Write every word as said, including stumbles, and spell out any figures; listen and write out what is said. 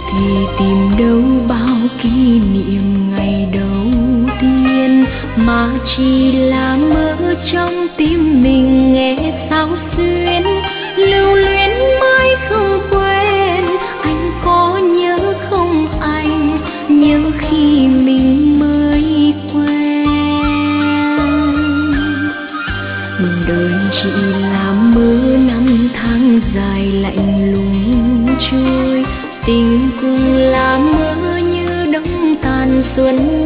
thì tìm đâu bao kỷ niệm ngày đầu tiên, mà chỉ là mơ trong tim mình nghe sao xuyến, lưu luyến mãi không quên. Anh có nhớ không anh, nhớ khi mình mới quen. Đời chỉ là mơ năm tháng dài lạnh lùng trôi, tình cùng là mơ như đông tàn xuân